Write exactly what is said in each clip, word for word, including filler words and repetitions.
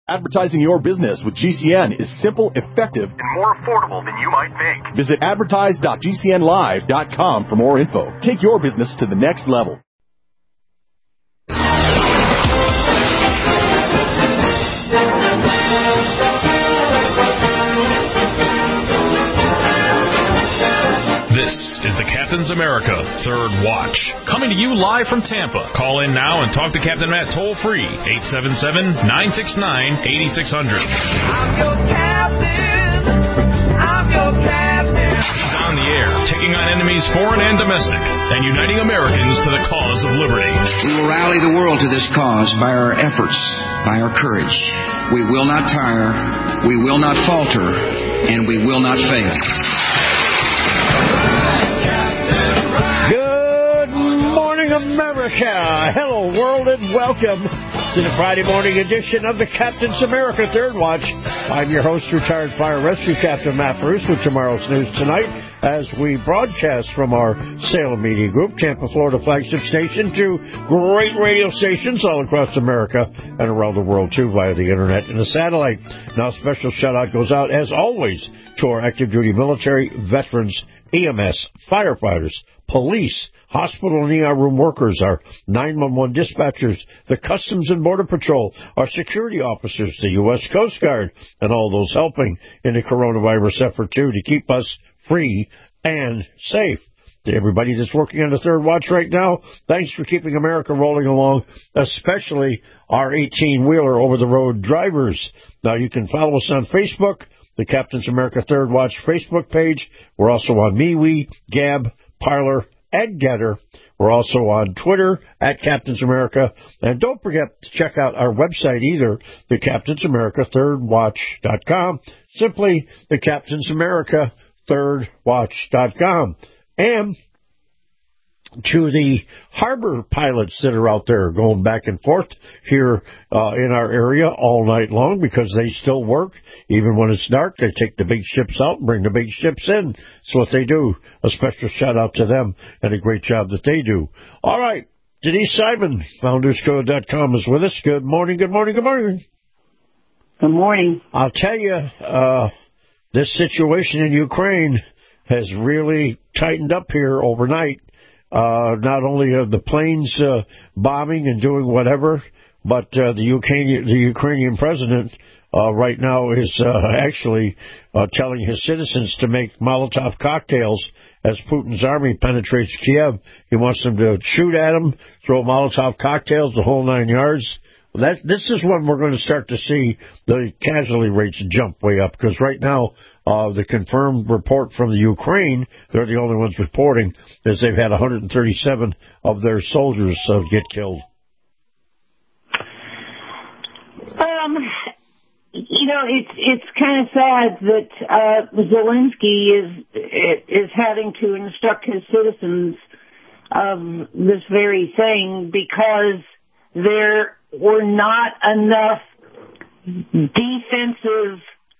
Advertising your business with G C N is simple, effective, and more affordable than you might think. Visit advertise dot g c n live dot com for more info. Take your business to the next level. This is the Captain's America Third Watch, coming to you live from Tampa. Call in now and talk to Captain Matt toll-free, eight seven seven, nine six nine, eight six zero zero. I'm your captain. I'm your captain. He's on the air, taking on enemies foreign and domestic, and uniting Americans to the cause of liberty. We will rally the world to this cause by our efforts, by our courage. We will not tire, we will not falter, and we will not fail. Good morning, America. Hello, world, and welcome to the Friday morning edition of the Captain's America Third Watch. I'm your host, retired fire rescue captain Matt Bruce, with tomorrow's news tonight as we broadcast from our Salem Media Group, Tampa, Florida flagship station, to great radio stations all across America and around the world, too, via the internet and the satellite. Now, special shout-out goes out, as always, to our active-duty military, veterans, E M S, firefighters, police, hospital and E R room workers, our nine one one dispatchers, the Customs and Border Patrol, our security officers, the U S Coast Guard, and all those helping in the coronavirus effort, too, to keep us free and safe. To everybody that's working on the Third Watch right now, thanks for keeping America rolling along, especially our eighteen-wheeler over-the-road drivers. Now, you can follow us on Facebook, the Captain's America Third Watch Facebook page. We're also on MeWe, Gab, Parler, and Getter. We're also on Twitter, at Captain's America. And don't forget to check out our website either, the Captain's America Third Watch dot com. Simply the Captain's America Third Watch dot com. And to the harbor pilots that are out there going back and forth here uh, in our area all night long, because they still work. Even when it's dark, they take the big ships out and bring the big ships in. That's what they do. A special shout-out to them and a great job that they do. All right, Denise Simon, founders code dot com is with us. Good morning, good morning, good morning. Good morning. I'll tell you, uh, this situation in Ukraine has really tightened up here overnight. Uh, not only are the planes uh, bombing and doing whatever, but uh, the Ukrainian, the Ukrainian president uh, right now is uh, actually uh, telling his citizens to make Molotov cocktails as Putin's army penetrates Kiev. He wants them to shoot at them, throw Molotov cocktails, the whole nine yards. That, this is when we're going to start to see the casualty rates jump way up, because right now uh, the confirmed report from the Ukraine, they're the only ones reporting, is they've had one hundred thirty-seven of their soldiers uh, get killed. Um, you know, it's it's kind of sad that uh, Zelensky is is having to instruct his citizens of this very thing, because there were not enough defensive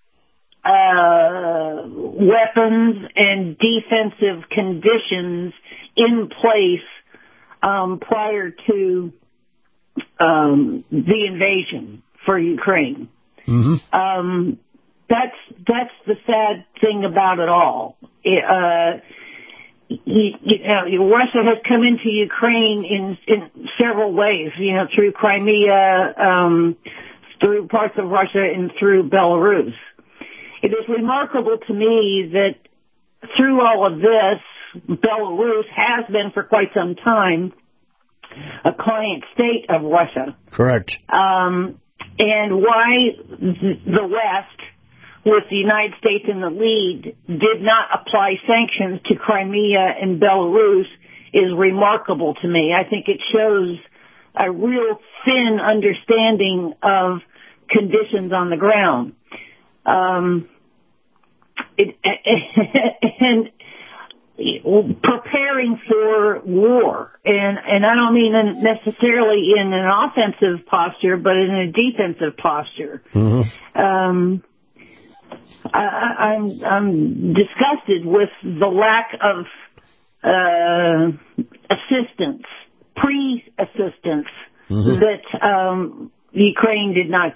uh, weapons and defensive conditions in place um, prior to um, the invasion for Ukraine. Mm-hmm. Um, that's that's the sad thing about it all. It, uh, You, you know, Russia has come into Ukraine in, in several ways, you know, through Crimea, um, through parts of Russia, and through Belarus. It is remarkable to me that through all of this, Belarus has been for quite some time a client state of Russia. Correct. Um, and why the West, with the United States in the lead, did not apply sanctions to Crimea and Belarus is remarkable to me. I think it shows a real thin understanding of conditions on the ground. Um, it, and preparing for war, and, and I don't mean necessarily in an offensive posture, but in a defensive posture. Mm-hmm. Um, I, I'm I'm disgusted with the lack of uh, assistance, pre-assistance, mm-hmm. that um, Ukraine did not get.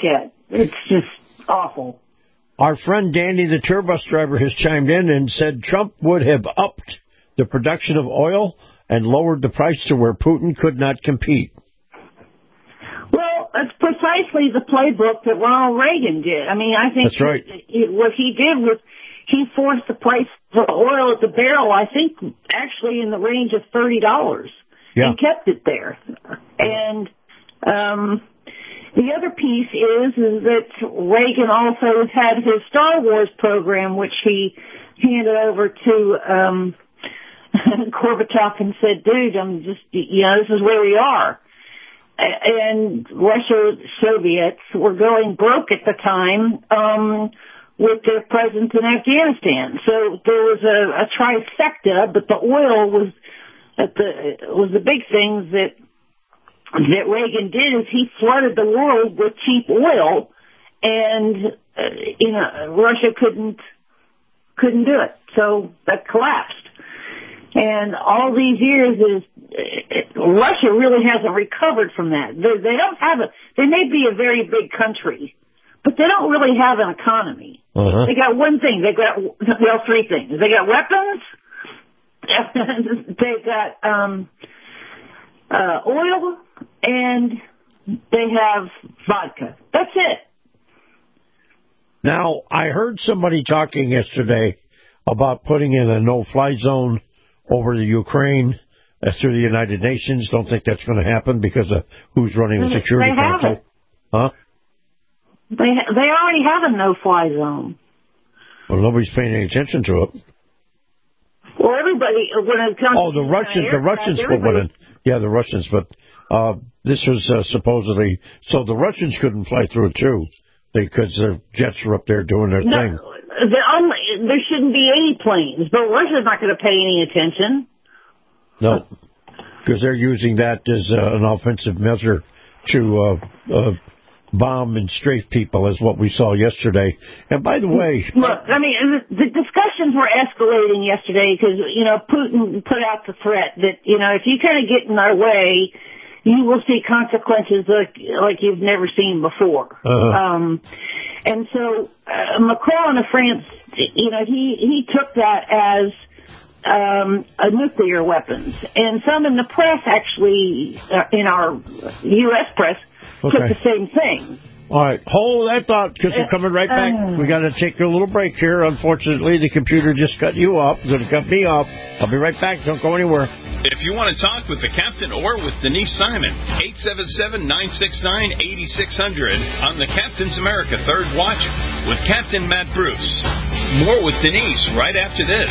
it's just awful. Our friend Danny, the tour bus driver, has chimed in and said Trump would have upped the production of oil and lowered the price to where Putin could not compete. Well, it's precisely the playbook that Ronald Reagan did. I mean, I think that's right. It, what he did was he forced the price for oil at the barrel, I think, actually in the range of thirty dollars, yeah. and kept it there. And um, the other piece is, is that Reagan also had his Star Wars program, which he handed over to um, Gorbachev and said, dude, I'm just, you know, this is where we are. And Russia, Soviets were going broke at the time um, with their presence in Afghanistan. So there was a, a trifecta, but the oil was at the was the big thing that that Reagan did is he flooded the world with cheap oil, and uh, you know Russia couldn't couldn't do it, so that collapsed. And all these years is uh, Russia really hasn't recovered from that. They, they don't have a. They may be a very big country, but they don't really have an economy. Uh-huh. They got one thing. They got well, three things. They got weapons. They got um, uh, oil, and they have vodka. That's it. Now, I heard somebody talking yesterday about putting in a no-fly zone over the Ukraine uh, through the United Nations. Don't think that's going to happen because of who's running the Security they Council. Have it. Huh? They they already have a no-fly zone. Well, nobody's paying any attention to it. Well, everybody when it comes. Oh, the to Russians, aircraft, the Russians put one in. Yeah, the Russians, but uh, this was uh, supposedly so the Russians couldn't fly through it too, because their jets were up there doing their no, thing. The only, there shouldn't be any planes, but Russia's not going to pay any attention. No, because they're using that as uh, an offensive measure to uh, uh, bomb and strafe people, is what we saw yesterday. And by the way, look, I mean, the discussions were escalating yesterday because you know Putin put out the threat that you know if you kind of get in our way, you will see consequences like like you've never seen before. Uh-huh. Um, and so uh, Macron of France, you know, he he took that as um, a nuclear weapons, and some in the press actually, uh, in our U S press, okay. took the same thing. All right, hold that thought because we're coming right back. Uh, we got to take a little break here. Unfortunately, the computer just cut you off. Going to cut me off. I'll be right back. Don't go anywhere. If you want to talk with the captain or with Denise Simon, eight seven seven, nine six nine, eight six zero zero on the Captain's America Third Watch with Captain Matt Bruce. More with Denise right after this.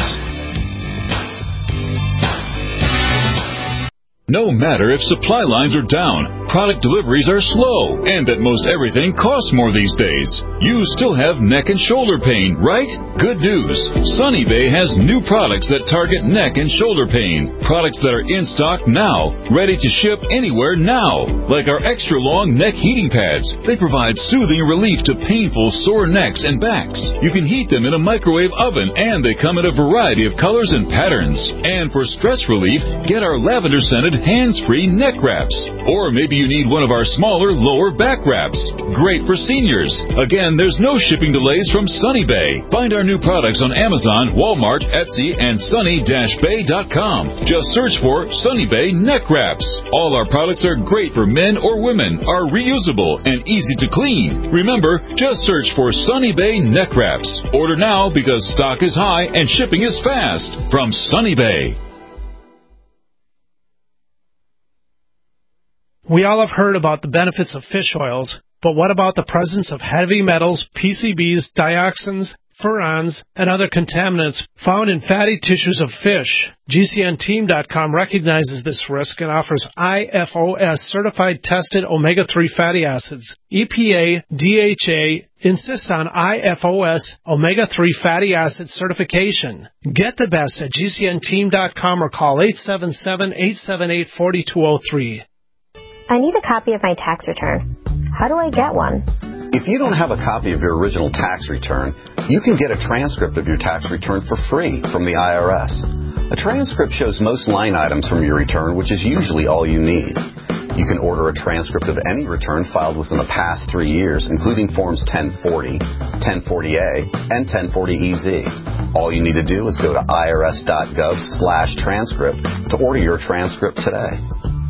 No matter if supply lines are down, product deliveries are slow, and that most everything costs more these days, you still have neck and shoulder pain, right? Good news. Sunny Bay has new products that target neck and shoulder pain. Products that are in stock now, ready to ship anywhere now. Like our extra long neck heating pads. They provide soothing relief to painful sore necks and backs. You can heat them in a microwave oven, and they come in a variety of colors and patterns. And for stress relief, get our lavender scented hands-free neck wraps. Or maybe you need one of our smaller lower back wraps. Great for seniors. Again, there's no shipping delays from Sunny Bay. Find our new products on Amazon, Walmart, Etsy, and sunny dash bay dot com. Just search for Sunny Bay neck wraps. All our products are great for men or women, are reusable, and easy to clean. Remember, just search for Sunny Bay neck wraps. Order now because stock is high and shipping is fast. From Sunny Bay. We all have heard about the benefits of fish oils, but what about the presence of heavy metals, P C Bs, dioxins, furans, and other contaminants found in fatty tissues of fish? G C N team dot com recognizes this risk and offers I F O S certified tested omega three fatty acids. E P A, D H A insist on I F O S omega three fatty acid certification. Get the best at G C N team dot com or call eight seven seven, eight seven eight, four two zero three. I need a copy of my tax return. How do I get one? If you don't have a copy of your original tax return, you can get a transcript of your tax return for free from the I R S. A transcript shows most line items from your return, which is usually all you need. You can order a transcript of any return filed within the past three years, including Forms ten forty, ten forty A, and ten forty E Z. All you need to do is go to irs.gov slash transcript to order your transcript today.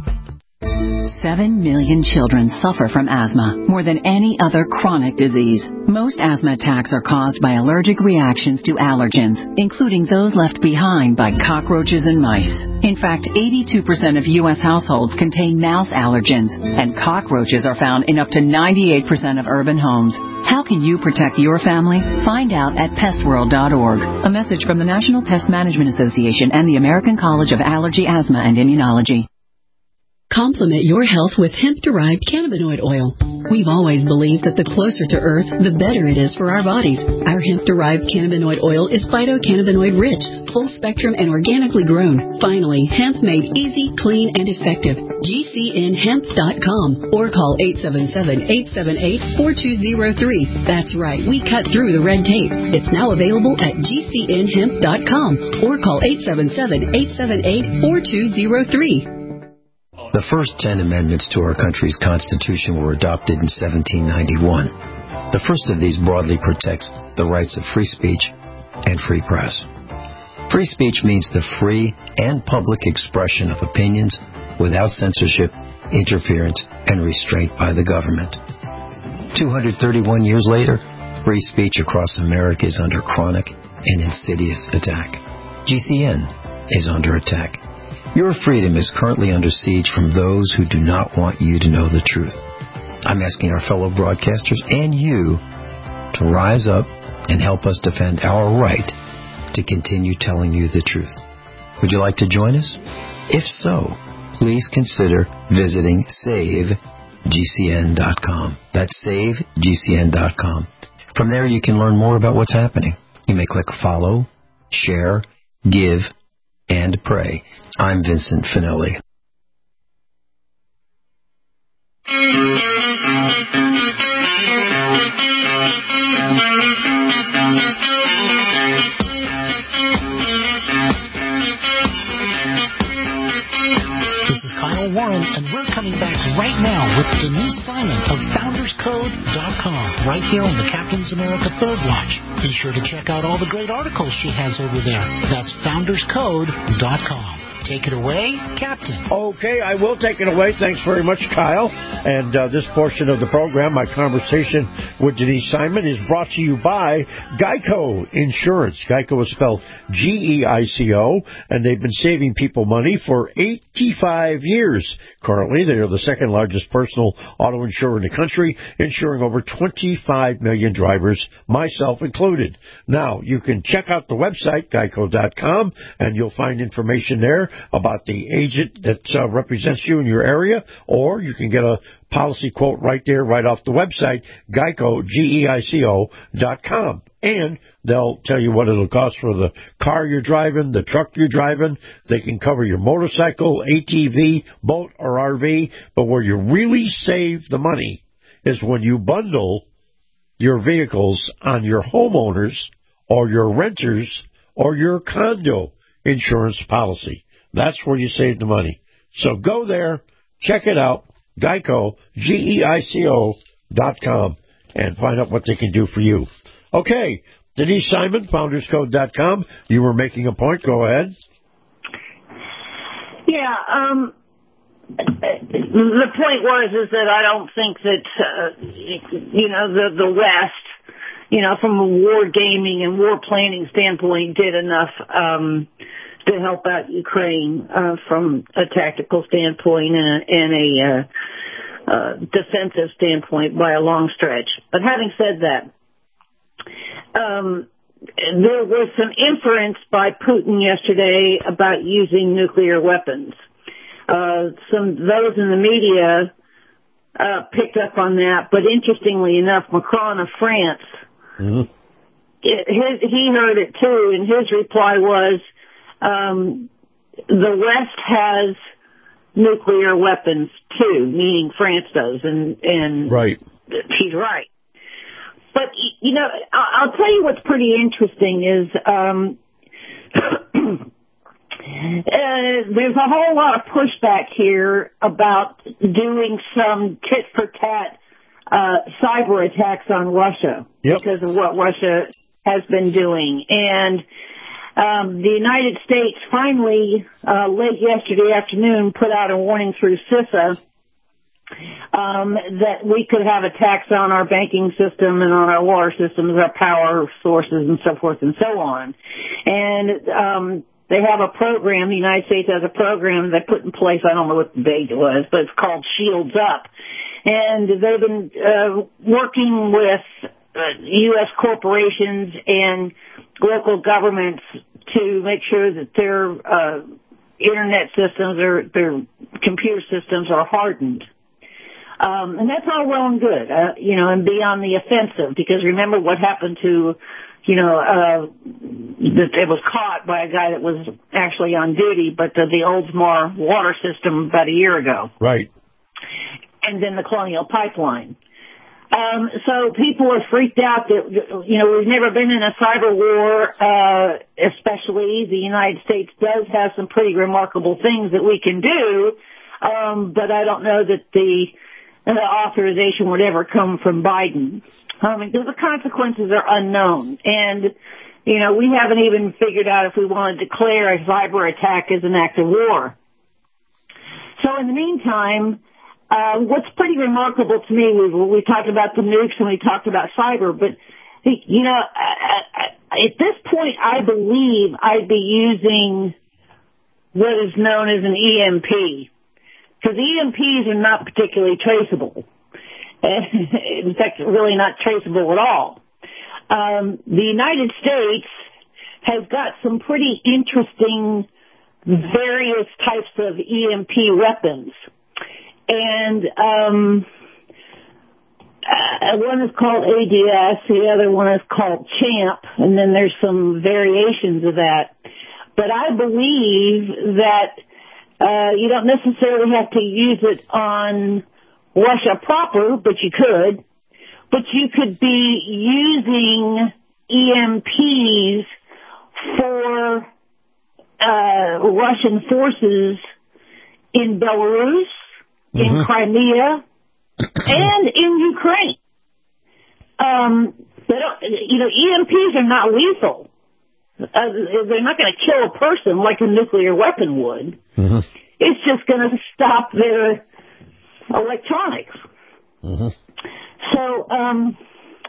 Seven million children suffer from asthma, more than any other chronic disease. Most asthma attacks are caused by allergic reactions to allergens, including those left behind by cockroaches and mice. In fact, eighty-two percent of U S households contain mouse allergens, and cockroaches are found in up to ninety-eight percent of urban homes. How can you protect your family? Find out at pest world dot org. A message from the National Pest Management Association and the American College of Allergy, Asthma, and Immunology. Complement your health with hemp-derived cannabinoid oil. We've always believed that the closer to Earth, the better it is for our bodies. Our hemp-derived cannabinoid oil is phytocannabinoid-rich, full-spectrum, and organically grown. Finally, hemp made easy, clean, and effective. G C N hemp dot com or call eight seven seven, eight seven eight, four two zero three. That's right, we cut through the red tape. It's now available at G C N hemp dot com or call eight seven seven, eight seven eight, four two zero three. The first ten amendments to our country's Constitution were adopted in seventeen ninety-one. The first of these broadly protects the rights of free speech and free press. Free speech means the free and public expression of opinions without censorship, interference, and restraint by the government. two hundred thirty-one years later, free speech across America is under chronic and insidious attack. G C N is under attack. Your freedom is currently under siege from those who do not want you to know the truth. I'm asking our fellow broadcasters and you to rise up and help us defend our right to continue telling you the truth. Would you like to join us? If so, please consider visiting save G C N dot com. That's save G C N dot com. From there, you can learn more about what's happening. You may click follow, share, give, and pray. I'm Vincent Finelli. This is Kyle Warren, and we're coming back right now with Denise Simon of Founders Code dot com, right here on the Captain's America Third Watch. Be sure to check out all the great articles she has over there. That's Founders Code dot com. Take it away, Captain. Okay, I will take it away. Thanks very much, Kyle. And uh, this portion of the program, my conversation with Denise Simon, is brought to you by Geico Insurance. Geico is spelled G E I C O, and they've been saving people money for eighty-five years. Currently, they are the second largest personal auto insurer in the country, insuring over twenty-five million drivers, myself included. Now, you can check out the website, geico dot com, and you'll find information there about the agent that uh, represents you in your area, or you can get a policy quote right there, right off the website, Geico, G E I C O dot com. And they'll tell you what it'll cost for the car you're driving, the truck you're driving. They can cover your motorcycle, A T V, boat, or R V. But where you really save the money is when you bundle your vehicles on your homeowners or your renters or your condo insurance policy. That's where you save the money. So go there, check it out, Geico, G E I C O dot com, and find out what they can do for you. Okay, Denise Simon, Founders Code dot com. You were making a point. Go ahead. Yeah, um, the point was is that I don't think that, uh, you know, the, the West, you know, from a war gaming and war planning standpoint, did enough um, to help out Ukraine uh, from a tactical standpoint and a, and a uh, uh, defensive standpoint by a long stretch. But having said that, um, there was some inference by Putin yesterday about using nuclear weapons. Uh, some those in the media uh, picked up on that, but interestingly enough, Macron of France, mm-hmm. it, his, he heard it too, and his reply was, um, the West has nuclear weapons too, meaning France does, and, and right. he's right. But, you know, I'll tell you what's pretty interesting is um, Uh, there's a whole lot of pushback here about doing some tit-for-tat uh, cyber attacks on Russia yep. because of what Russia has been doing. And um, the United States finally, uh, late yesterday afternoon, put out a warning through CISA um, that we could have attacks on our banking system and on our water systems, our power sources, and so forth and so on. And um, they have a program, the United States has a program they put in place, I don't know what the date was, but it's called Shields Up. And they've been uh, working with uh, U S corporations and local governments to make sure that their uh, internet systems or their computer systems are hardened. Um, and that's all well and good, uh, you know, and be on the offensive, because remember what happened to, you know, uh, that it was caught by a guy that was actually on duty, but the, the Oldsmar water system about a year ago. Right. And then the Colonial Pipeline. Um, so people are freaked out that, you know, we've never been in a cyber war, uh, especially the United States does have some pretty remarkable things that we can do, um, but I don't know that the uh, authorization would ever come from Biden. I mean, the consequences are unknown, and, you know, we haven't even figured out if we want to declare a cyber attack as an act of war. So in the meantime, Uh, what's pretty remarkable to me, we, we talked about the nukes and we talked about cyber, but, you know, I, I, at this point, I believe I'd be using what is known as an E M P, because E M Ps are not particularly traceable. In fact, really not traceable at all. Um, the United States has got some pretty interesting various types of E M P weapons. And um, uh, one is called A D S, the other one is called CHAMP, and then there's some variations of that. But I believe that uh, you don't necessarily have to use it on Russia proper, but you could. But you could be using E M Ps for uh, Russian forces in Belarus, in mm-hmm. Crimea, and in Ukraine. Um, they don't, you know, E M Ps are not lethal. Uh, they're not going to kill a person like a nuclear weapon would. Mm-hmm. It's just going to stop their electronics. Mm-hmm. So, um,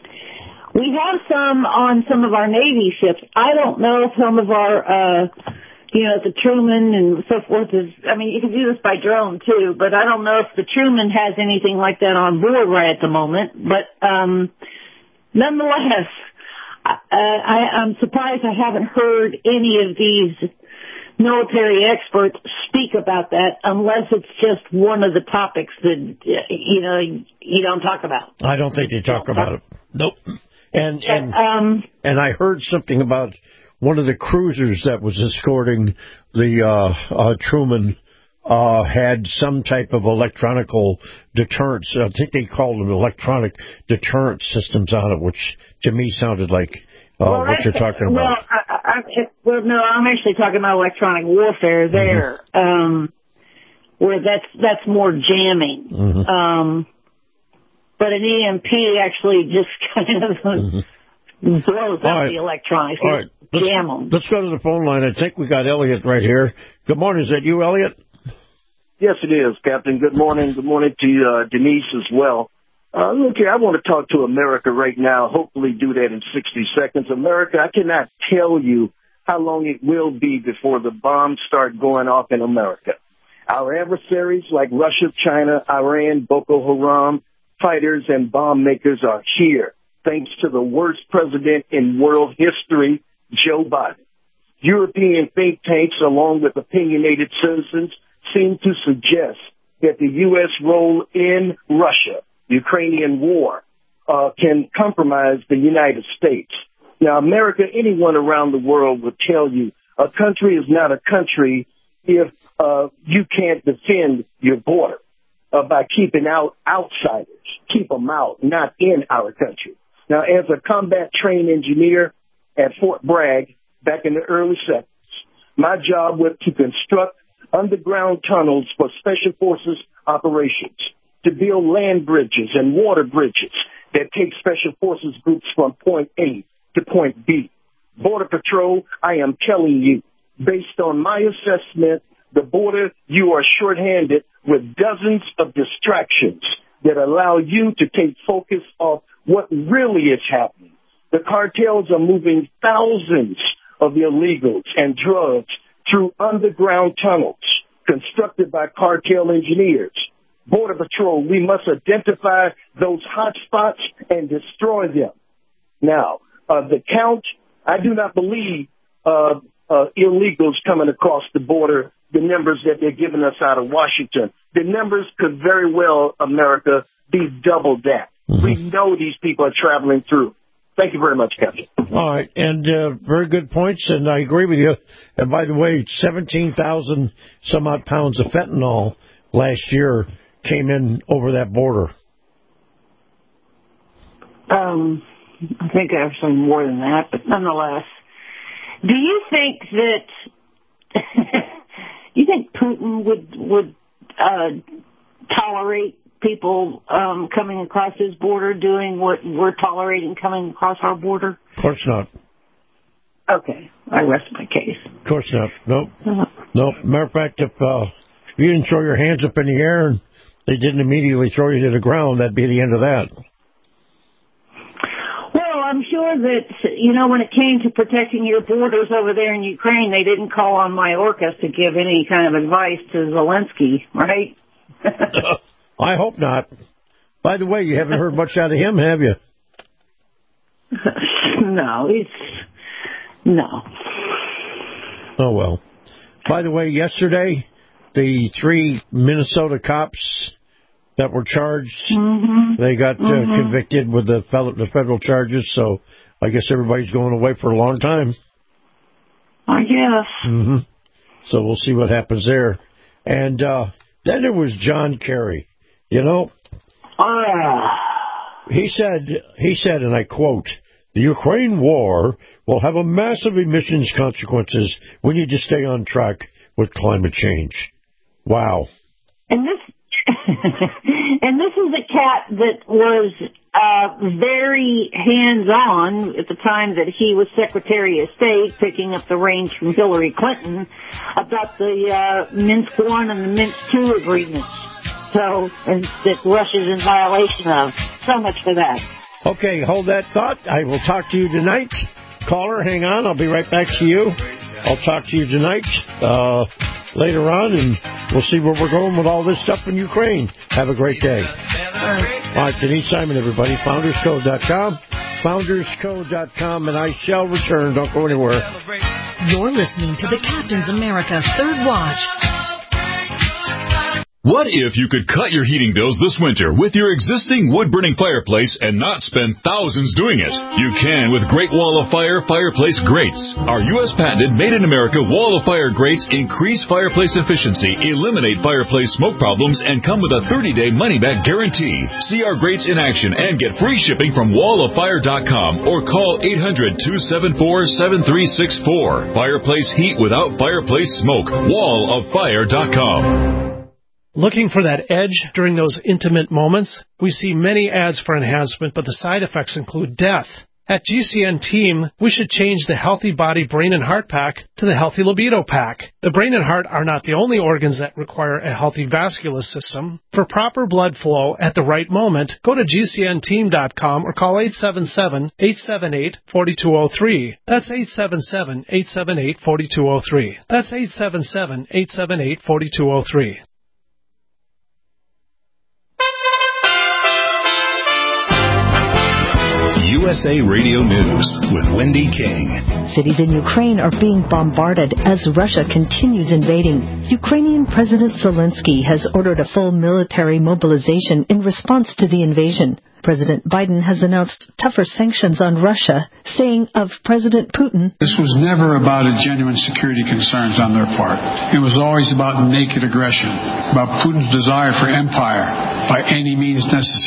we have some on some of our Navy ships. I don't know if some of our, uh, you know, the Truman and so forth is, I mean, you can do this by drone too, but I don't know if the Truman has anything like that on board right at the moment. But, um, nonetheless, I, I, I'm surprised I haven't heard any of these military experts speak about that unless it's just one of the topics that, you know, you don't talk about. I don't think they talk about it. Nope. And, and, um, and I heard something about one of the cruisers that was escorting the uh, uh, Truman uh, had some type of electronical deterrence. I think they called them electronic deterrence systems on it, which to me sounded like uh, well, what you're talking well, about. I, I, well, no, I'm actually talking about electronic warfare there, mm-hmm. um, where that's that's more jamming. Mm-hmm. Um, but an E M P actually just kind of mm-hmm. blows up right. the electronics. All right. Let's, jam them. Let's go to the phone line. I think we got Elliot right here. Good morning. Is that you, Elliot? Yes, it is, Captain. Good morning. Good morning to uh, Denise as well. Uh, look here, I want to talk to America right now, hopefully do that in sixty seconds. America, I cannot tell you how long it will be before the bombs start going off in America. Our adversaries like Russia, China, Iran, Boko Haram, fighters and bomb makers are here, thanks to the worst president in world history, Joe Biden. European think tanks, along with opinionated citizens, seem to suggest that the U S role in Russia, the Ukrainian war, uh, can compromise the United States. Now, America, anyone around the world will tell you a country is not a country if uh, you can't defend your border uh, by keeping out outsiders. Keep them out, not in our country. Now, as a combat trained engineer at Fort Bragg back in the early seventies, My job was to construct underground tunnels for Special Forces operations, to build land bridges and water bridges that take Special Forces groups from point A to point B. Border Patrol, I am telling you, based on my assessment, the border, you are shorthanded with dozens of distractions that allow you to take focus off what really is happening. The cartels are moving thousands of illegals and drugs through underground tunnels constructed by cartel engineers. Border Patrol, we must identify those hot spots and destroy them. Now, uh, the count, I do not believe uh, uh, illegals coming across the border, the numbers that they're giving us out of Washington. The numbers could very well, America, be double that. Mm-hmm. We know these people are traveling through. Thank you very much, Captain. All right, and uh, very good points, and I agree with you. And by the way, seventeen thousand some odd pounds of fentanyl last year came in over that border. Um, I think actually more than that, but nonetheless. Do you think that, you think Putin would, would uh, tolerate people um, coming across his border doing what we're tolerating coming across our border? Of course not. Okay, I rest my case. Of course not. Nope. Uh-huh. Nope. Matter of fact, if, uh, if you didn't throw your hands up in the air and they didn't immediately throw you to the ground, that'd be the end of that. Well, I'm sure that, you know, when it came to protecting your borders over there in Ukraine, they didn't call on Mayorkas to give any kind of advice to Zelensky, right? I hope not. By the way, you haven't heard much out of him, have you? No, he's... No. Oh, well. By the way, yesterday, the three Minnesota cops that were charged, mm-hmm. they got mm-hmm. uh, convicted with the, fellow, the federal charges, so I guess everybody's going away for a long time. I guess. Mm-hmm. So we'll see what happens there. And uh, then there was John Kerry. You know, uh. he said, he said, and I quote, "The Ukraine war will have a massive emissions consequences. We need to stay on track with climate change." Wow. And this, and this is a cat that was uh, very hands-on at the time that he was Secretary of State, picking up the reins from Hillary Clinton about the uh, Minsk one and the Minsk two agreements. So, and that Russia's in violation of. So much for that. Okay, hold that thought. I will talk to you tonight. Caller, hang on. I'll be right back to you. I'll talk to you tonight, uh, later on, and we'll see where we're going with all this stuff in Ukraine. Have a great day. All right, Denise Simon, everybody. Founders Code dot com. Founders Code dot com, and I shall return. Don't go anywhere. You're listening to the Captain's America Third Watch. What if you could cut your heating bills this winter with your existing wood-burning fireplace and not spend thousands doing it? You can with Great Wall of Fire Fireplace Grates. Our U S patented made-in-America Wall of Fire grates increase fireplace efficiency, eliminate fireplace smoke problems, and come with a thirty-day money-back guarantee. See our grates in action and get free shipping from wall of fire dot com or call eight hundred, two seven four, seven three six four. Fireplace heat without fireplace smoke. wall of fire dot com. Looking for that edge during those intimate moments? We see many ads for enhancement, but the side effects include death. At G C N Team, we should change the Healthy Body Brain and Heart Pack to the Healthy Libido Pack. The brain and heart are not the only organs that require a healthy vascular system. For proper blood flow at the right moment, go to G C N team dot com or call eight seven seven, eight seven eight, four two zero three. That's eight seven seven, eight seven eight, four two zero three. That's eight seven seven, eight seven eight, four two zero three. U S A Radio News with Wendy King. Cities in Ukraine are being bombarded as Russia continues invading. Ukrainian President Zelensky has ordered a full military mobilization in response to the invasion. President Biden has announced tougher sanctions on Russia, saying of President Putin, "This was never about a genuine security concerns on their part. It was always about naked aggression, about Putin's desire for empire by any means necessary."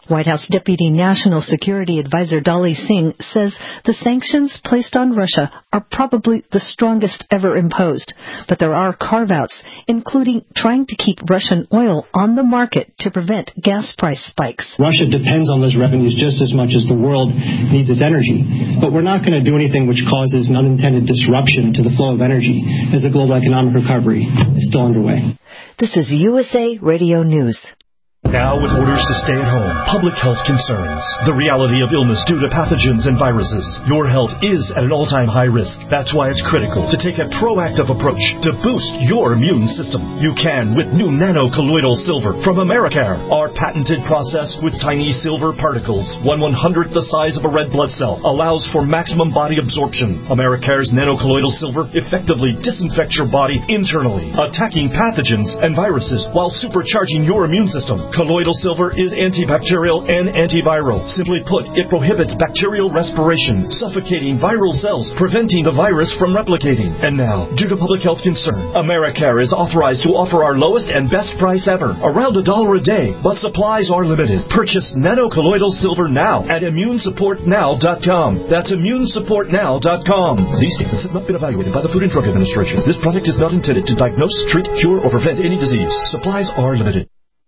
White House Deputy National Security Advisor Dolly Singh says the sanctions placed on Russia are probably the strongest ever imposed, but there are carve-outs, including trying to keep Russian oil on the market to prevent gas price spikes. Russia depends on those revenues just as much as the world needs its energy, but we're not going to do anything which causes an unintended disruption to the flow of energy as the global economic recovery is still underway. This is U S A Radio News. Now with orders to stay at home, public health concerns, the reality of illness due to pathogens and viruses, your health is at an all-time high risk. That's why it's critical to take a proactive approach to boost your immune system. You can with new nano-colloidal silver from Americare. Our patented process with tiny silver particles, one one-hundredth the size of a red blood cell, allows for maximum body absorption. Americare's nano-colloidal silver effectively disinfects your body internally, attacking pathogens and viruses while supercharging your immune system. Colloidal silver is antibacterial and antiviral. Simply put, it prohibits bacterial respiration, suffocating viral cells, preventing the virus from replicating. And now, due to public health concern, Americare is authorized to offer our lowest and best price ever, around a dollar a day, but supplies are limited. Purchase nano-colloidal silver now at immune support now dot com. That's immune support now dot com. These statements have not been evaluated by the Food and Drug Administration. This product is not intended to diagnose, treat, cure, or prevent any disease. Supplies are limited.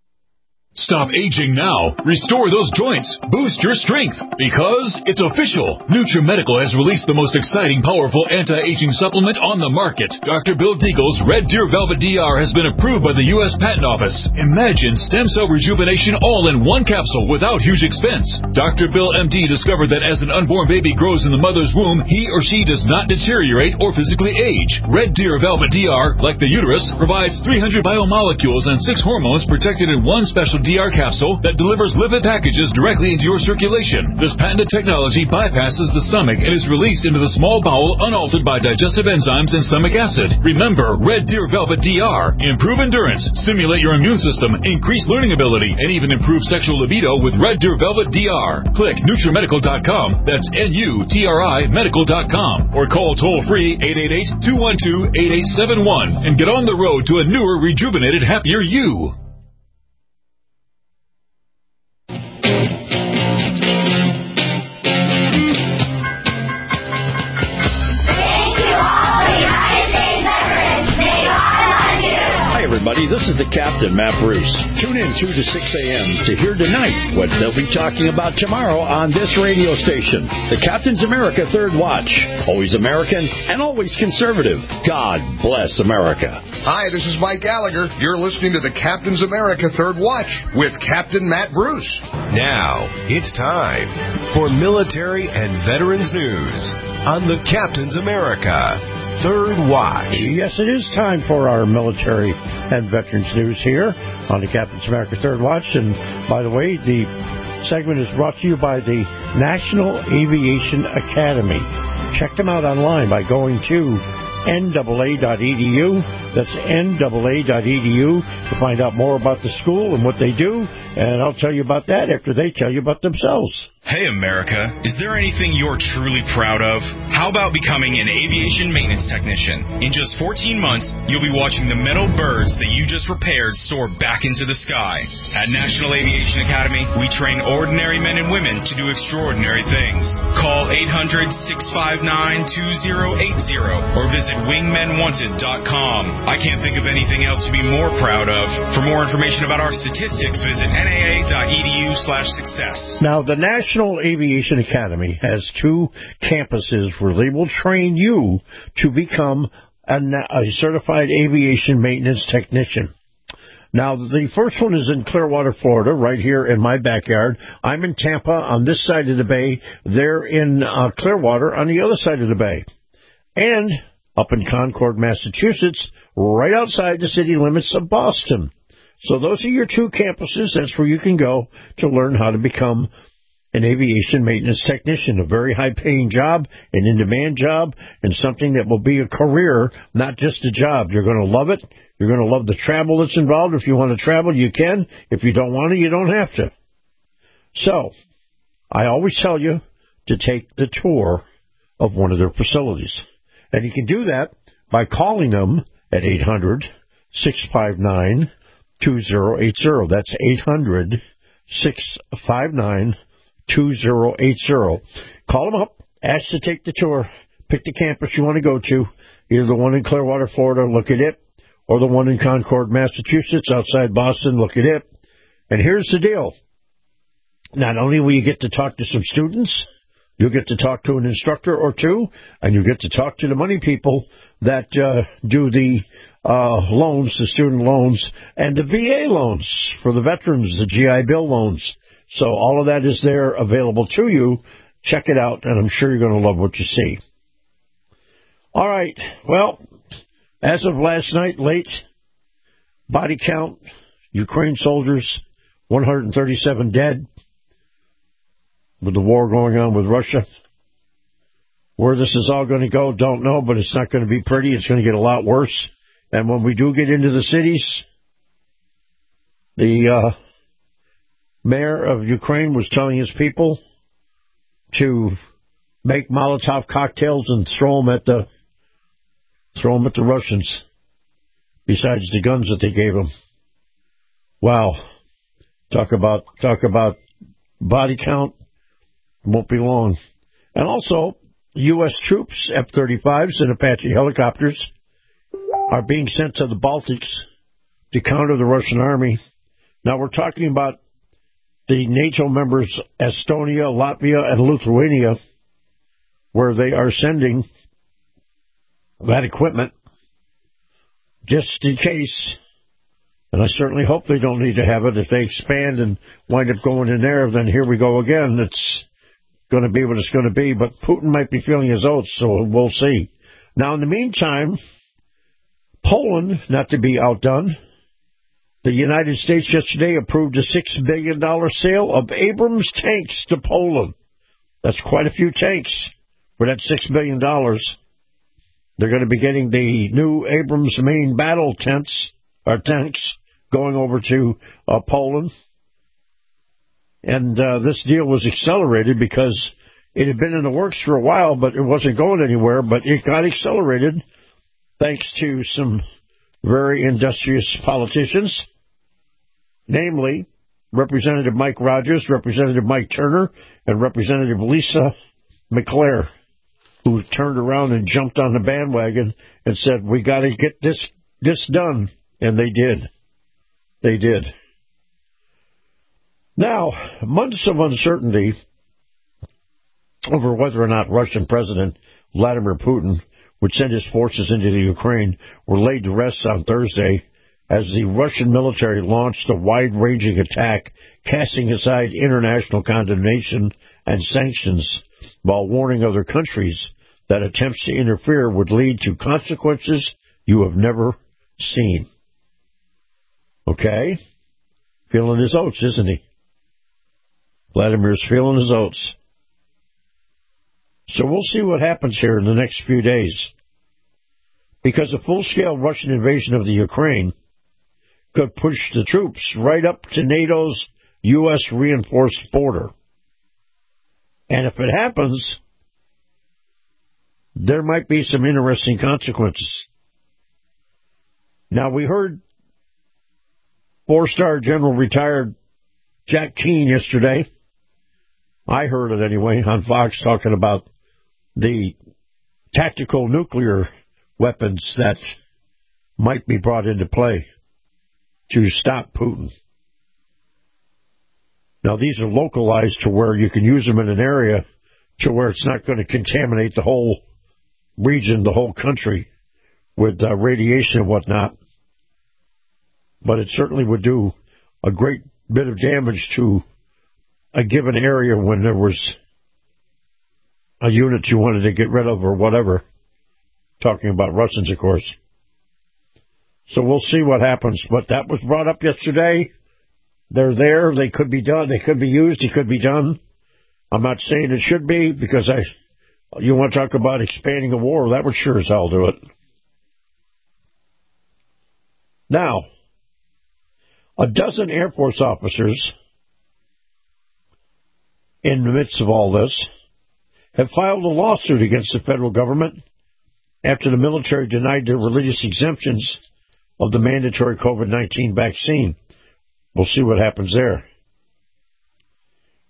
Stop aging now. Restore those joints. Boost your strength. Because it's official. NutriMedical has released the most exciting, powerful anti-aging supplement on the market. Doctor Bill Deagle's Red Deer Velvet D R has been approved by the U S Patent Office. Imagine stem cell rejuvenation all in one capsule without huge expense. Doctor Bill M D discovered that as an unborn baby grows in the mother's womb, he or she does not deteriorate or physically age. Red Deer Velvet D R, like the uterus, provides three hundred biomolecules and six hormones protected in one special D R capsule that delivers lipid packages directly into your circulation. This patented technology bypasses the stomach and is released into the small bowel unaltered by digestive enzymes and stomach acid. Remember, Red Deer Velvet D R. Improve endurance, stimulate your immune system, increase learning ability, and even improve sexual libido with Red Deer Velvet D R. Click NutriMedical dot com. That's N U T R I medical dot com. Or call toll-free eight eight eight, two one two, eight eight seven one and get on the road to a newer, rejuvenated, happier you. Everybody, this is the Captain, Matt Bruce. Tune in two to six a.m. to hear tonight what they'll be talking about tomorrow on this radio station. The Captain's America Third Watch. Always American and always conservative. God bless America. Hi, this is Mike Gallagher. You're listening to the Captain's America Third Watch with Captain Matt Bruce. Now, it's time for military and veterans news on the Captain's America Third Watch. Yes, it is time for our military and veterans news here on the Captain's America Third Watch. And by the way, the segment is brought to you by the National Aviation Academy. Check them out online by going to N A A dot E D U. That's N A A dot E D U to find out more about the school and what they do. And I'll tell you about that after they tell you about themselves. Hey, America, is there anything you're truly proud of? How about becoming an aviation maintenance technician? In just fourteen months, you'll be watching the metal birds that you just repaired soar back into the sky. At National Aviation Academy, we train ordinary men and women to do extraordinary things. Call eight hundred, six five nine, two zero eight zero or visit wingmen wanted dot com. I can't think of anything else to be more proud of. For more information about our statistics, visit N A A dot E D U slash success. Now, the National Aviation Academy has two campuses where they will train you to become a, a certified aviation maintenance technician. Now, the first one is in Clearwater, Florida, right here in my backyard. I'm in Tampa on this side of the bay. They're in uh, Clearwater on the other side of the bay. And up in Concord, Massachusetts, right outside the city limits of Boston. So those are your two campuses. That's where you can go to learn how to become an aviation maintenance technician, a very high-paying job, an in-demand job, and something that will be a career, not just a job. You're going to love it. You're going to love the travel that's involved. If you want to travel, you can. If you don't want to, you don't have to. So, I always tell you to take the tour of one of their facilities. And you can do that by calling them at eight hundred, six five nine, two zero eight zero. That's eight hundred, six five nine, two zero eight zero. Call them up. Ask to take the tour. Pick the campus you want to go to. Either the one in Clearwater, Florida, look at it, or the one in Concord, Massachusetts, outside Boston, look at it. And here's the deal. Not only will you get to talk to some students, you'll get to talk to an instructor or two, and you'll get to talk to the money people that uh, do the uh, loans, the student loans, and the V A loans for the veterans, the G I Bill loans. So all of that is there available to you. Check it out, and I'm sure you're going to love what you see. All right. Well, as of last night, late, body count, Ukraine soldiers, one hundred thirty-seven dead with the war going on with Russia. Where this is all going to go, don't know, but it's not going to be pretty. It's going to get a lot worse. And when we do get into the cities, the uh, mayor of Ukraine was telling his people to make Molotov cocktails and throw them at the throw them at the Russians, besides the guns that they gave them. Wow. Talk about, talk about body count. Won't be long. And also, U S troops, F thirty-fives and Apache helicopters, are being sent to the Baltics to counter the Russian army. Now, we're talking about the NATO members Estonia, Latvia, and Lithuania, where they are sending that equipment just in case. And I certainly hope they don't need to have it. If they expand and wind up going in there, then here we go again. It's going to be what it's going to be. But Putin might be feeling his oats, so we'll see. Now, in the meantime, Poland, not to be outdone, the United States yesterday approved a six billion dollars sale of Abrams tanks to Poland. That's quite a few tanks for that six billion dollars. They're going to be getting the new Abrams main battle tents, or tanks, going over to uh, Poland. And uh, this deal was accelerated because it had been in the works for a while, but it wasn't going anywhere. But it got accelerated thanks to some very industrious politicians, namely Representative Mike Rogers, Representative Mike Turner, and Representative Lisa McClure, who turned around and jumped on the bandwagon and said, we got to get this this done. And they did. They did. Now, months of uncertainty over whether or not Russian President Vladimir Putin would send his forces into the Ukraine were laid to rest on Thursday as the Russian military launched a wide-ranging attack, casting aside international condemnation and sanctions, while warning other countries that attempts to interfere would lead to consequences you have never seen. Okay? Feeling his oats, isn't he? Vladimir's feeling his oats. So we'll see what happens here in the next few days. Because a full-scale Russian invasion of the Ukraine could push the troops right up to NATO's U S reinforced border. And if it happens, there might be some interesting consequences. Now, we heard four-star General retired Jack Keane yesterday. I heard it anyway on Fox talking about the tactical nuclear weapons that might be brought into play to stop Putin. Now, these are localized to where you can use them in an area to where it's not going to contaminate the whole region, the whole country, with uh, radiation and whatnot. But it certainly would do a great bit of damage to a given area when there was a unit you wanted to get rid of or whatever. Talking about Russians, of course. So we'll see what happens. But that was brought up yesterday. They're there. They could be done. They could be used. It could be done. I'm not saying it should be, because I, you want to talk about expanding a war, that would sure as hell do it. Now, a dozen Air Force officers, in the midst of all this, have filed a lawsuit against the federal government after the military denied their religious exemptions of the mandatory COVID nineteen vaccine. We'll see what happens there.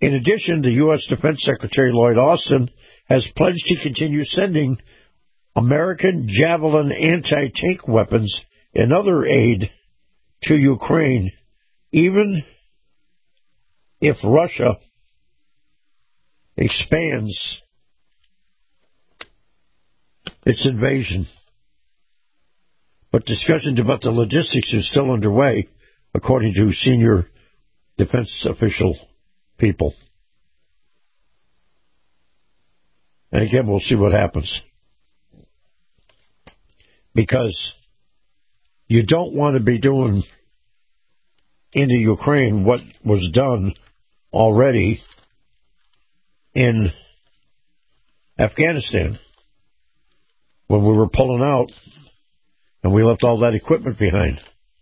In addition, the U S. Defense Secretary Lloyd Austin has pledged to continue sending American Javelin anti-tank weapons and other aid to Ukraine, even if Russia expands its invasion. But discussions about the logistics are still underway, according to senior defense official people. And again, we'll see what happens. Because you don't want to be doing into Ukraine what was done already in Afghanistan when we were pulling out and we left all that equipment behind.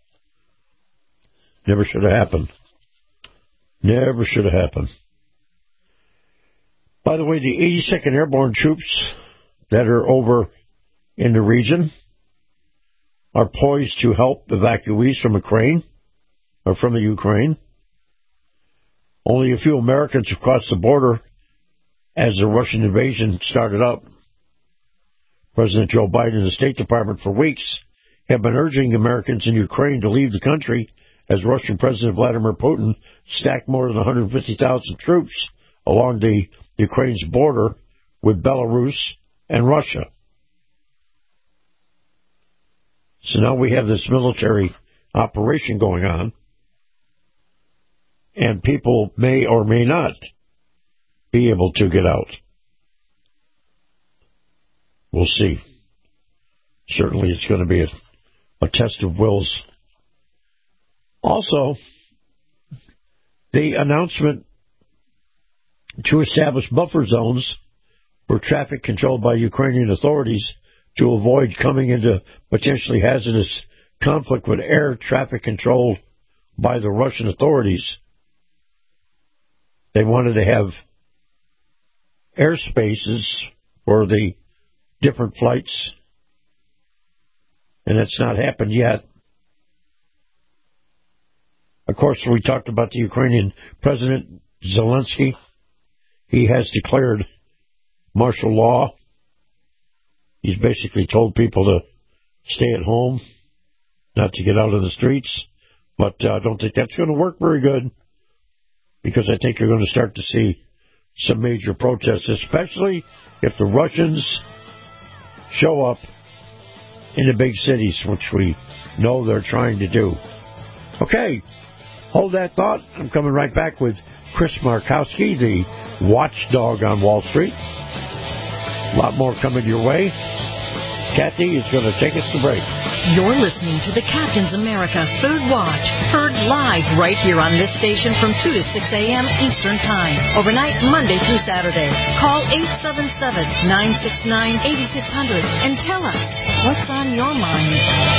Never should have happened. Never should have happened. By the way, the eighty-second Airborne troops that are over in the region are poised to help evacuees from Ukraine, or from the Ukraine. Only a few Americans have crossed the border as the Russian invasion started up. President Joe Biden and the State Department for weeks have been urging Americans in Ukraine to leave the country as Russian President Vladimir Putin stacked more than one hundred fifty thousand troops along the Ukraine's border with Belarus and Russia. So now we have this military operation going on, and people may or may not be able to get out. We'll see. Certainly it's going to be a, a test of wills. Also, the announcement to establish buffer zones for traffic controlled by Ukrainian authorities to avoid coming into potentially hazardous conflict with air traffic controlled by the Russian authorities. They wanted to have airspaces for the different flights, and it's not happened yet. Of course, we talked about the Ukrainian President Zelensky. He has declared martial law. He's basically told people to stay at home, not to get out on the streets. But I uh, don't think that's going to work very good, because I think you're going to start to see some major protests, especially if the Russians show up in the big cities, which we know they're trying to do. Okay, hold that thought. I'm coming right back with Chris Markowski, the watchdog on Wall Street. A lot more coming your way. Kathy is going to take us to break. You're listening to the Captain's America Third Watch, heard live right here on this station from two to six a.m. Eastern Time, overnight Monday through Saturday. Call eight seven seven, nine six nine, eight six zero zero and tell us what's on your mind.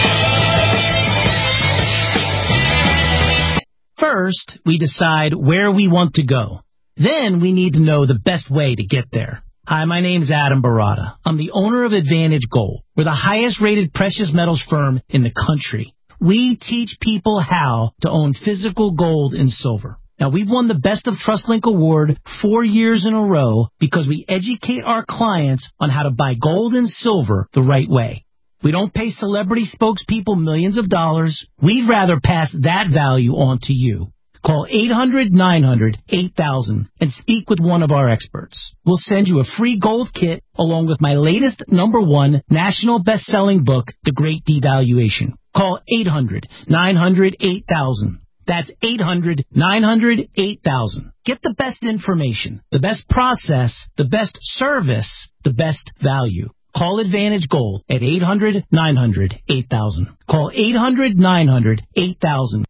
First, we decide where we want to go. Then we need to know the best way to get there. Hi, my name's Adam Barada. I'm the owner of Advantage Gold. We're the highest-rated precious metals firm in the country. We teach people how to own physical gold and silver. Now, we've won the Best of TrustLink Award four years in a row because we educate our clients on how to buy gold and silver the right way. We don't pay celebrity spokespeople millions of dollars. We'd rather pass that value on to you. Call eight hundred, nine hundred, eight thousand and speak with one of our experts. We'll send you a free gold kit along with my latest number one national best-selling book, The Great Devaluation. Call eight hundred, nine hundred, eight thousand. That's eight hundred, nine hundred, eight thousand. Get the best information, the best process, the best service, the best value. Call Advantage Gold at eight hundred, nine hundred, eight thousand. Call eight hundred, nine hundred, eight thousand.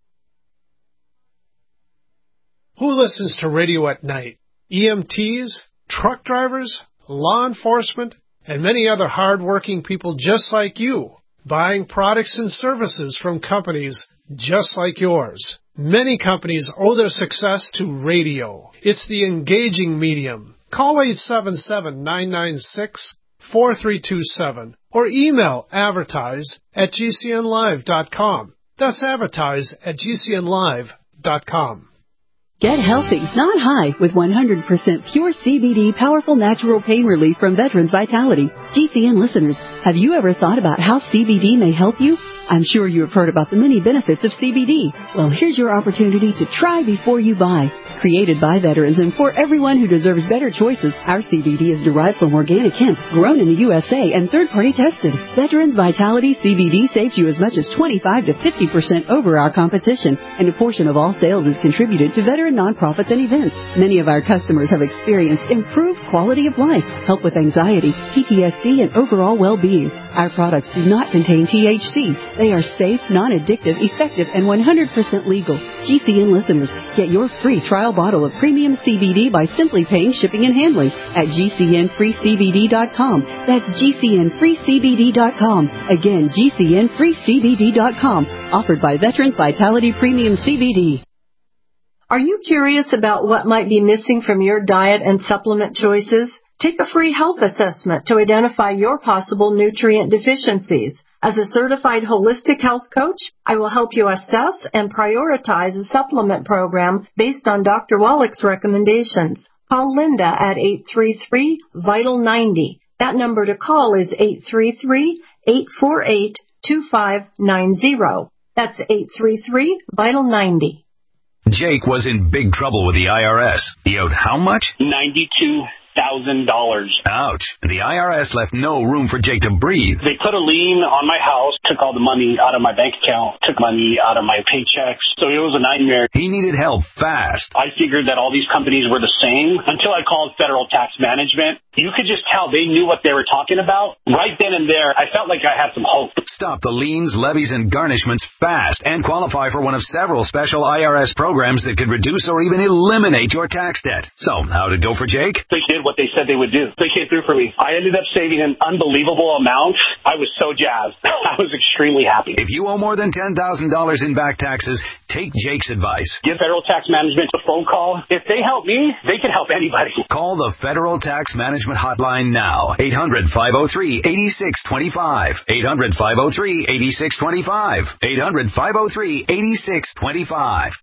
Who listens to radio at night? E M Ts, truck drivers, law enforcement, and many other hard-working people just like you, buying products and services from companies just like yours. Many companies owe their success to radio. It's the engaging medium. Call eight seven seven, nine nine six, four three two seven or email advertise at g c n live dot com. That's advertise at g c n live dot com. Get healthy, not high, with one hundred percent pure C B D powerful natural pain relief from Veterans Vitality. G C N listeners, have you ever thought about how C B D may help you? I'm sure you have heard about the many benefits of C B D. Well, here's your opportunity to try before you buy. Created by veterans and for everyone who deserves better choices, our C B D is derived from organic hemp, grown in the U S A and third-party tested. Veterans Vitality C B D saves you as much as twenty-five to fifty percent over our competition, and a portion of all sales is contributed to veteran nonprofits and events. Many of our customers have experienced improved quality of life, help with anxiety, P T S D, and overall well-being. Our products do not contain T H C. They are safe, non-addictive, effective, and one hundred percent legal. G C N listeners, get your free trial bottle of premium C B D by simply paying shipping and handling at G C N free C B D dot com. That's G C N free C B D dot com. Again, G C N free C B D dot com. Offered by Veterans Vitality Premium C B D. Are you curious about what might be missing from your diet and supplement choices? Take a free health assessment to identify your possible nutrient deficiencies. As a certified holistic health coach, I will help you assess and prioritize a supplement program based on Doctor Wallach's recommendations. Call Linda at eight three three, vital ninety. That number to call is eight three three, eight four eight, two five nine zero. That's eight three three, vital ninety. Jake was in big trouble with the I R S. He owed how much? ninety-two thousand dollars. Ouch. The I R S left no room for Jake to breathe. They put a lien on my house, took all the money out of my bank account, took money out of my paychecks. So it was a nightmare. He needed help fast. I figured that all these companies were the same until I called Federal Tax Management. You could just tell they knew what they were talking about. Right then and there, I felt like I had some hope. Stop the liens, levies, and garnishments fast and qualify for one of several special I R S programs that could reduce or even eliminate your tax debt. So, how'd it go for Jake? They did what they said they would do. They came through for me. I ended up saving an unbelievable amount. I was so jazzed. I was extremely happy. If you owe more than ten thousand dollars in back taxes, take Jake's advice. Give Federal Tax Management a phone call. If they help me, they can help anybody. Call the Federal Tax Management Hotline now. eight hundred, five oh three, eight six two five. eight hundred, five oh three, eight six two five. eight hundred, five oh three, eight six two five.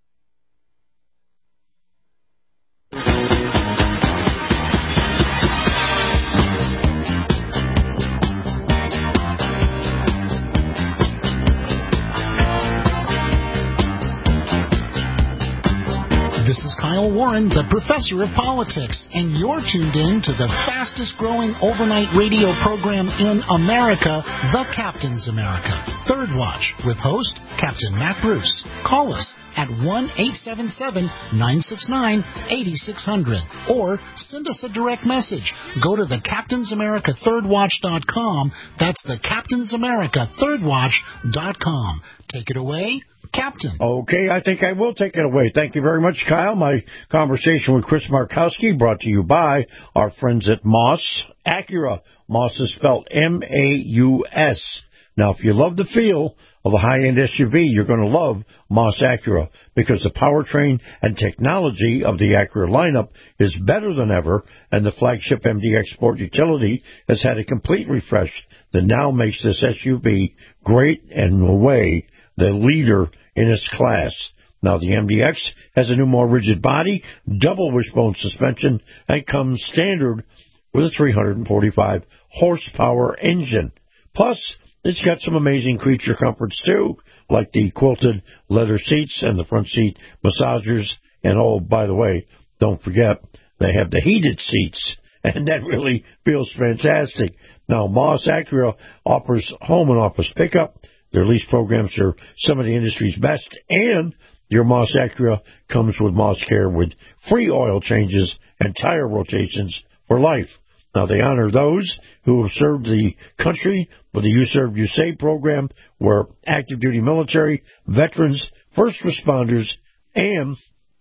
This is Kyle Warren, the professor of politics, and you're tuned in to the fastest-growing overnight radio program in America, The Captain's America. Third Watch, with host Captain Matt Bruce. Call us at one eight seven seven, nine six nine, eight six zero zero or send us a direct message. Go to the captains america third watch dot com. That's the captains america third watch dot com. Take it away, Captain. Okay, I think I will take it away. Thank you very much, Kyle. My conversation with Chris Markowski brought to you by our friends at Moss Acura. Moss is spelled M A U S. Now, if you love the feel of a high-end S U V, you're going to love Moss Acura because the powertrain and technology of the Acura lineup is better than ever, and the flagship M D X Sport Utility has had a complete refresh that now makes this S U V great and, in a way, the leader in its class. Now, the M D X has a new, more rigid body, double wishbone suspension, and comes standard with a three hundred forty-five horsepower engine. Plus, it's got some amazing creature comforts, too, like the quilted leather seats and the front seat massagers. And, oh, by the way, don't forget, they have the heated seats, and that really feels fantastic. Now, Moss Acura offers home and office pickup. Their lease programs are some of the industry's best, and your Moss Acura comes with Moss Care with free oil changes and tire rotations for life. Now, they honor those who have served the country with the You Serve, You Save program, where active duty military, veterans, first responders, and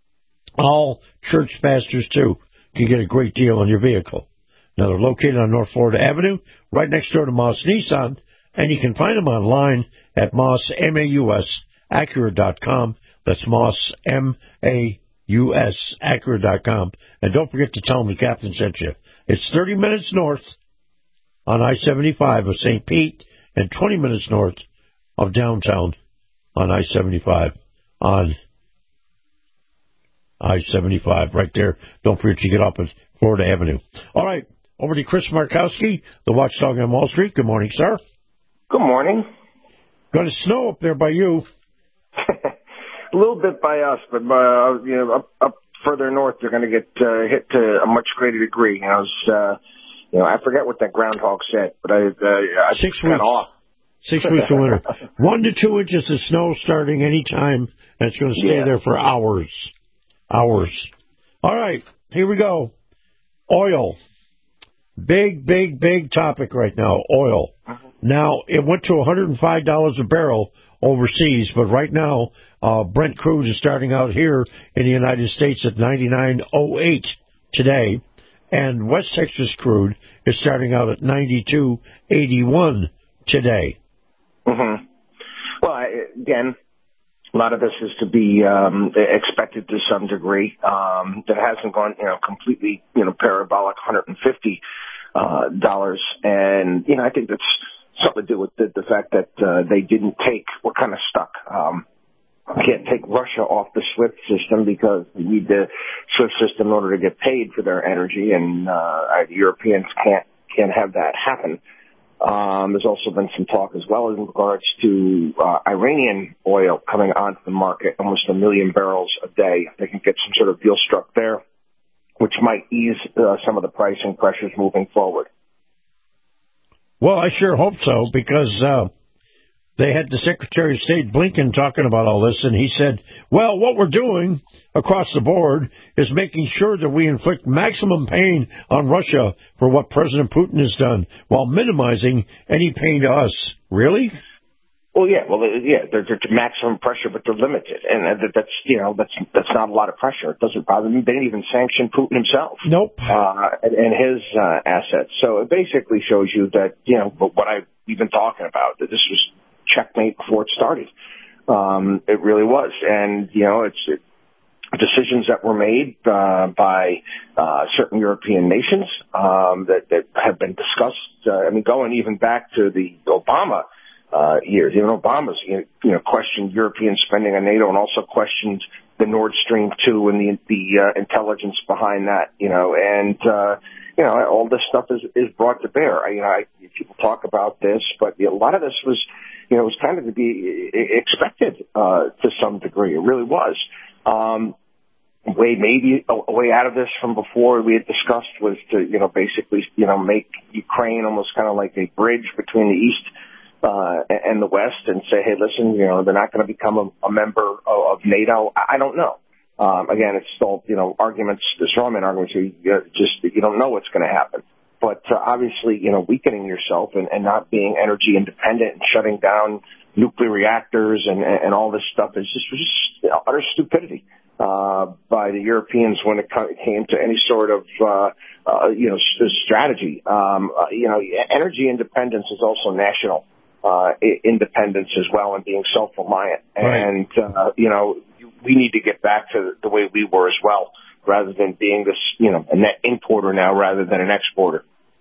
all church pastors, too, can get a great deal on your vehicle. Now, they're located on North Florida Avenue, right next door to Moss Nissan, and you can find them online at Moss, M A U S, Acura dot com. That's Moss, M A U S, Acura dot com. And don't forget to tell them the captain sent you. It's thirty minutes north on I seventy-five of Saint Pete and twenty minutes north of downtown on I seventy-five on I seventy-five, right there. Don't forget to get off at Florida Avenue. All right, over to Chris Markowski, the watchdog on Wall Street. Good morning, sir. Good morning. Going to snow up there by you. A little bit by us, but uh, you know, up, up further north, you're going to get uh, hit to a much greater degree. You know, was, uh, you know, I forget what that groundhog said, but I, uh, I Six got weeks. off. Six weeks of winter. One to two inches of snow starting any time, and it's going to stay Yeah. there for hours. Hours. All right, here we go. Oil. Big, big, big topic right now, oil. Now, it went to one hundred five dollars a barrel overseas, but right now, uh, Brent crude is starting out here in the United States at ninety-nine oh eight today, and West Texas crude is starting out at ninety-two eighty-one today. Mm-hmm. Well, I, again, a lot of this is to be um, expected to some degree. Um, that hasn't gone, you know, completely, you know, parabolic one hundred fifty dollars, uh, and you know, I think that's something to do with the, the fact that uh, they didn't take. We're kind of stuck. Um, can't take Russia off the SWIFT system because we need the SWIFT system in order to get paid for their energy, and uh, the Europeans can't can't have that happen. Um, there's also been some talk as well in regards to uh, Iranian oil coming onto the market, almost a million barrels a day. They can get some sort of deal struck there, which might ease uh, some of the pricing pressures moving forward. Well, I sure hope so, because uh, they had the Secretary of State Blinken talking about all this, and he said, well, what we're doing across the board is making sure that we inflict maximum pain on Russia for what President Putin has done, while minimizing any pain to us. Really? Well, yeah, well, yeah, they're, they're to maximum pressure, but they're limited, and that's, you know, that's that's not a lot of pressure. It doesn't bother me. They didn't even sanction Putin himself. Nope. Uh, and, and his uh, assets. So it basically shows you that, you know, what I've been talking about, that this was checkmate before it started. Um, it really was, and you know, it's it, decisions that were made uh, by uh, certain European nations um, that that have been discussed. Uh, I mean, going even back to the Obama. Uh, years. Even Obama's, you know, questioned European spending on NATO and also questioned the Nord Stream two and the, the, uh, intelligence behind that, you know, and, uh, you know, all this stuff is, is brought to bear. I, you know, I, people talk about this, but you know, a lot of this was, you know, was kind of to be expected, uh, to some degree. It really was. Um, way, maybe a, a way out of this from before we had discussed was to, you know, basically, you know, make Ukraine almost kind of like a bridge between the East Uh, and the West, and say, hey, listen, you know, they're not going to become a, a member of, of NATO. I don't know. Um, again, it's still, you know, arguments, the strawman arguments, you uh, just, you don't know what's going to happen. But uh, obviously, you know, weakening yourself and, and not being energy independent and shutting down nuclear reactors and, and all this stuff is just, just you know, utter stupidity uh, by the Europeans when it came to any sort of, uh, uh, you know, strategy. Um, uh, you know, energy independence is also national. Uh, independence as well and being self-reliant. Right. And, uh, you know, we need to get back to the way we were as well, rather than being this, you know, a net importer now rather than an exporter.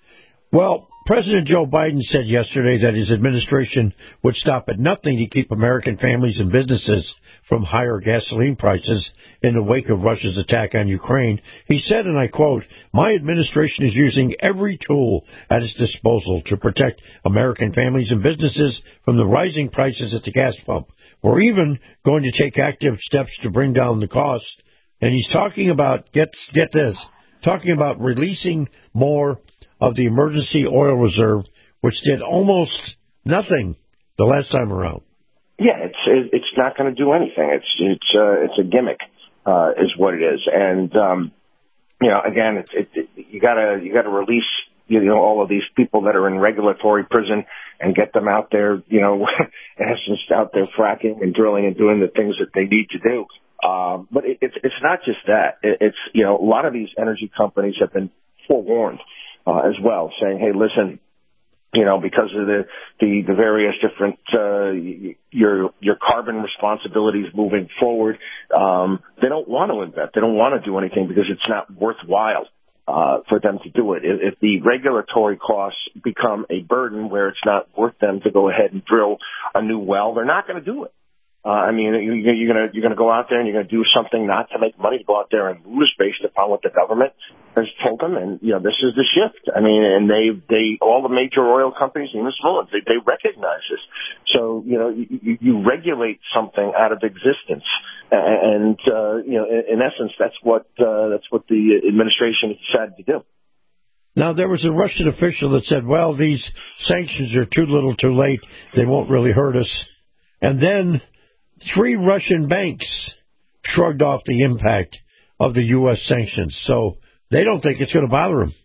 Well, President Joe Biden said yesterday that his administration would stop at nothing to keep American families and businesses from higher gasoline prices in the wake of Russia's attack on Ukraine. He said, and I quote, "My administration is using every tool at its disposal to protect American families and businesses from the rising prices at the gas pump. We're even going to take active steps to bring down the cost." And he's talking about, get, get this, talking about releasing more of the emergency oil reserve, which did almost nothing the last time around. Yeah, it's it's not going to do anything. It's it's uh, it's a gimmick, uh, is what it is. And um, you know, again, it's it, it, you gotta you gotta release you know all of these people that are in regulatory prison and get them out there, you know, in essence, out there fracking and drilling and doing the things that they need to do. Uh, but it, it's it's not just that. It, it's you know, a lot of these energy companies have been forewarned. Uh, as well, saying, hey, listen, you know, because of the, the, the various different, uh, your, your carbon responsibilities moving forward, um, they don't want to invest. They don't want to do anything because it's not worthwhile, uh, for them to do it. If, if the regulatory costs become a burden where it's not worth them to go ahead and drill a new well, they're not going to do it. Uh, I mean, you, you're gonna you're gonna go out there and you're gonna do something not to make money, to go out there and lose based upon what the government has told them. And you know, this is the shift. I mean, and they they all the major oil companies, even the small ones, they, they recognize this. So you know, you, you regulate something out of existence, and uh, you know, in, in essence, that's what uh, that's what the administration decided to do. Now, there was a Russian official that said, well, these sanctions are too little too late. They won't really hurt us. And then three Russian banks shrugged off the impact of the U S sanctions. So they don't think it's going to bother them.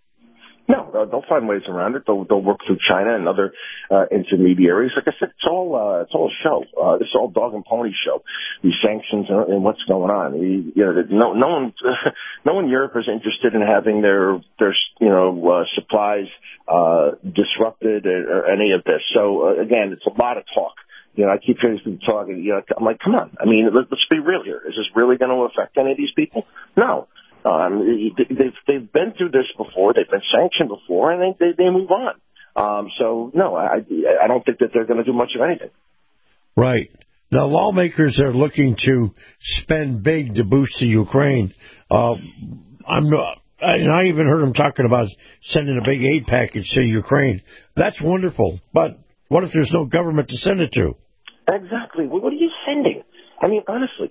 No, they'll find ways around it. They'll, they'll work through China and other uh, intermediaries. Like I said, it's all uh, it's all a show. Uh, it's all dog and pony show. These sanctions and, and what's going on. You, you know, no, no one, no one in Europe is interested in having their their you know uh, supplies uh, disrupted or, or any of this. So uh, again, it's a lot of talk. You know, I keep hearing people talking. You know, I'm like, come on. I mean, let's, let's be real here. Is this really going to affect any of these people? No. Um, they've they've been through this before. They've been sanctioned before, and they they, they move on. Um, so no, I I don't think that they're going to do much of anything. Right. Now, lawmakers are looking to spend big to boost the Ukraine. Uh, I'm not, and I even heard them talking about sending a big aid package to Ukraine. That's wonderful, but what if there's no government to send it to? Exactly. Well, what are you sending? I mean, honestly,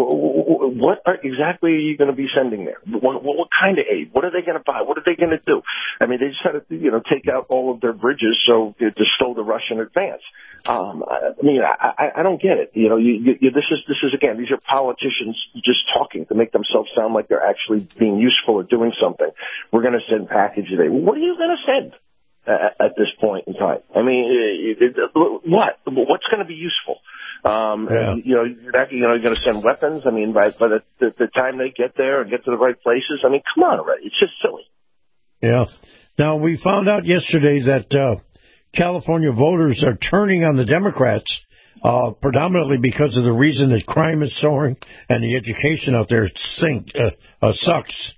what are, exactly are you going to be sending there? What, what, what kind of aid? What are they going to buy? What are they going to do? I mean, they just had to, you know, take out all of their bridges so to slow the Russian advance. Um, I mean, I, I don't get it. You know, you, you, this is this is again, these are politicians just talking to make themselves sound like they're actually being useful or doing something. We're going to send packages. What are you going to send at, at this point in time? I mean, it, it, what? What's going to be useful? Um, yeah. You know, you're not, you know, you're going to send weapons. I mean, by, by the, the, the time they get there and get to the right places, I mean, come on already. It's just silly. Yeah. Now, we found out yesterday that uh, California voters are turning on the Democrats uh, predominantly because of the reason that crime is soaring and the education out there sink, uh, uh, sucks.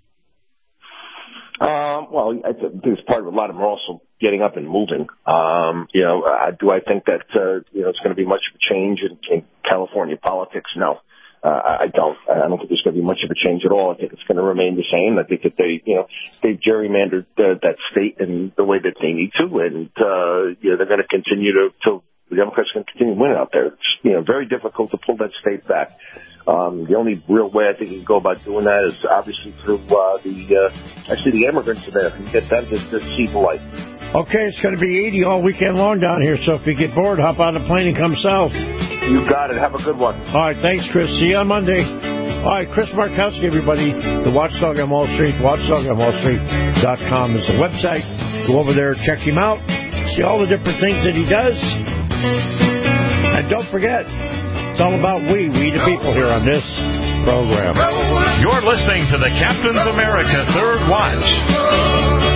Um, well, I think it's part of a lot of them are also getting up and moving. Um, you know, uh, do I think that, uh, you know, it's going to be much of a change in, in California politics? No, uh, I don't. I don't think there's going to be much of a change at all. I think it's going to remain the same. I think that they, you know, they've gerrymandered uh, that state in the way that they need to, and, uh, you know, they're going to continue to, to, the Democrats are going to continue winning out there. It's, you know, very difficult to pull that state back. Um, the only real way I think you can go about doing that is obviously through uh, the uh, actually the immigrants are there. You get them to, to see the light. Okay, it's going to be eighty all weekend long down here, so if you get bored, hop on the plane and come south. You got it. Have a good one. All right, thanks, Chris. See you on Monday. All right, Chris Markowski, everybody. The Watchdog on Wall Street, watchdog on wall street dot com is the website. Go over there, check him out, see all the different things that he does. And don't forget, it's all about we, we the people here on this program. You're listening to the Captain's America Third Watch.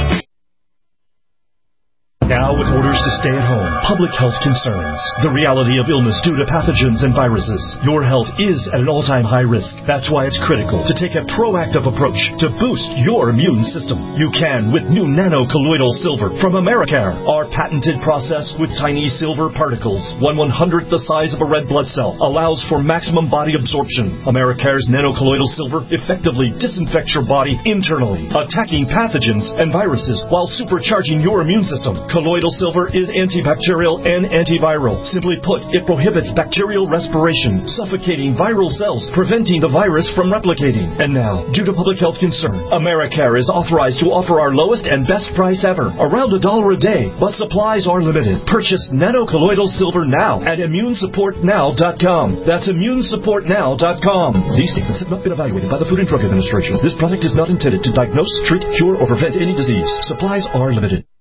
Now with orders to stay at home, public health concerns, the reality of illness due to pathogens and viruses, your health is at an all-time high risk. That's why it's critical to take a proactive approach to boost your immune system. You can with new nano-colloidal silver from Americare. Our patented process with tiny silver particles, one one-hundredth the size of a red blood cell, allows for maximum body absorption. Americare's nano-colloidal silver effectively disinfects your body internally, attacking pathogens and viruses while supercharging your immune system. Colloidal silver is antibacterial and antiviral. Simply put, it prohibits bacterial respiration, suffocating viral cells, preventing the virus from replicating. And now, due to public health concern, Americare is authorized to offer our lowest and best price ever, around a dollar a day, but supplies are limited. Purchase nano-colloidal silver now at immune support now dot com. That's immune support now dot com. These statements have not been evaluated by the Food and Drug Administration. This product is not intended to diagnose, treat, cure, or prevent any disease. Supplies are limited.